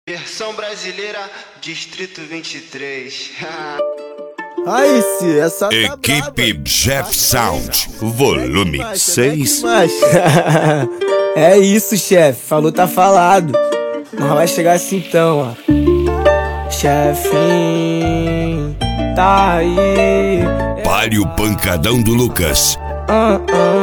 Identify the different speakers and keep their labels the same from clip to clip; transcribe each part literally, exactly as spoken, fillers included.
Speaker 1: Versão brasileira, Distrito vinte e três.
Speaker 2: Aí, se essa tá
Speaker 3: Equipe
Speaker 2: braba.
Speaker 3: Jeff Sound, volume seis.
Speaker 4: É isso, chefe, falou tá falado. Mas vai chegar assim então, ó. Chefinho, tá aí.
Speaker 3: Pare o pancadão do Lucas.
Speaker 4: Ah,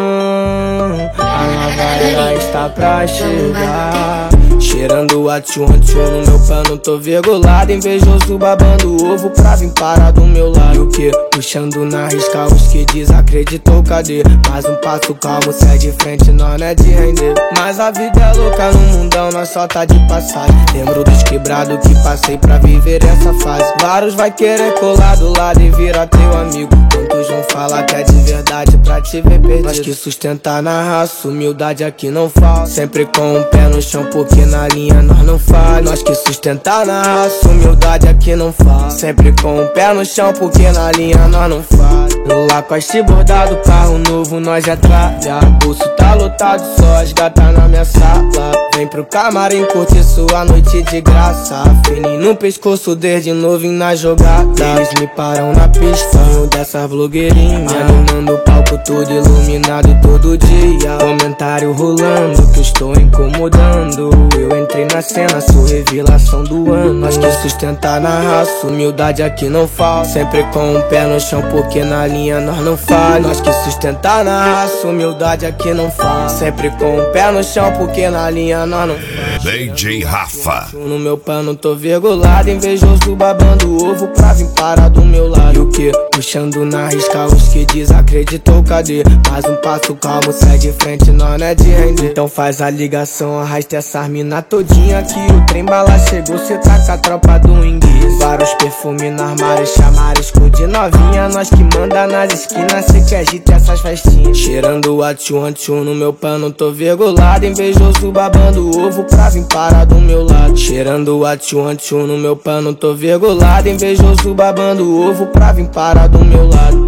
Speaker 4: ah, a nova era está pra chegar. Cheirando o atchum-atchum no meu pano, tô virgulado. Invejoso babando ovo pra vir parar do meu lado. E o que? Puxando na risca os que desacreditou, cadê? Mais um passo calmo, sai de frente, nós não é de render. Mas a vida é louca no mundão, nós só tá de passagem. Lembro dos quebrados que passei pra viver essa fase. Vários vai querer colar do lado e virar teu amigo. Quantos vão falar que é de verdade pra te ver perdido. Nós que sustentar na raça, humildade aqui não falta. Sempre com o pé no chão, porque na linha nós não falha. Nós que sustentar na raça, humildade aqui não falta. Sempre com o pé no chão, porque na linha nós não falha. No Lacoste bordado, carro novo nós já traga. Bolso tá lotado, só as gatas na minha sala. Vem pro camarim curtir sua noite de graça. Fininho no pescoço, desde novinho na jogada. Eles me param na pista, eu dessas blogueirinhas, animando o palco todo iluminado todo dia. Comentário rolando que eu estou incomodando. Eu entrei na cena, sou revelação do ano. Nós que sustentar na raça, humildade aqui não falta. Sempre com o pé no chão, porque na linha nós não falha. Nós que sustentar na raça, humildade aqui não falta. Sempre com o pé no chão, porque na linha nós não falha.
Speaker 3: D J Rafa.
Speaker 4: No meu pano tô virgulado, invejoso babando ovo pra vir parar do meu lado. E o que? Puxando na risca os que desacreditou, cadê? Mais um passo calmo, sai de frente, nós não é de render. Então faz a ligação, arrasta essas mina todinha que o trem bala chegou, cê tá com a tropa do inglês. Vários perfumes no armário, chamarisco de novinha. Nós que manda nas esquinas, cê que agita essas festinhas. Cheirando o atchum-atchum no meu pano, tô virgulado, invejoso babando ovo pra vir parar do meu lado. Cheirando o atchum-atchum no meu pano, tô virgulado, invejoso babando ovo pra vir parar do meu lado.